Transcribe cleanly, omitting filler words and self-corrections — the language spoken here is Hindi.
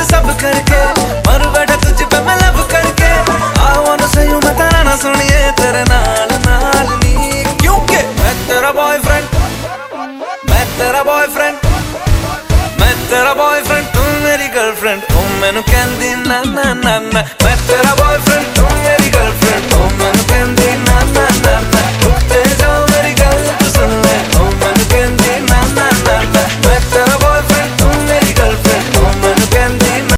सब करके मर बैठा तुझ पे मैं लब करके। I wanna say you मैं तेरा ना सुनिए तेरे नाल नाल नी, क्योंकि मैं तेरा बॉयफ्रेंड, मैं तेरा बॉयफ्रेंड, मैं तेरा बॉयफ्रेंड, तू मेरी गर्लफ्रेंड, तू मैनू कहंदी ना ना ना ना। मैं तेरा बॉयफ्रेंड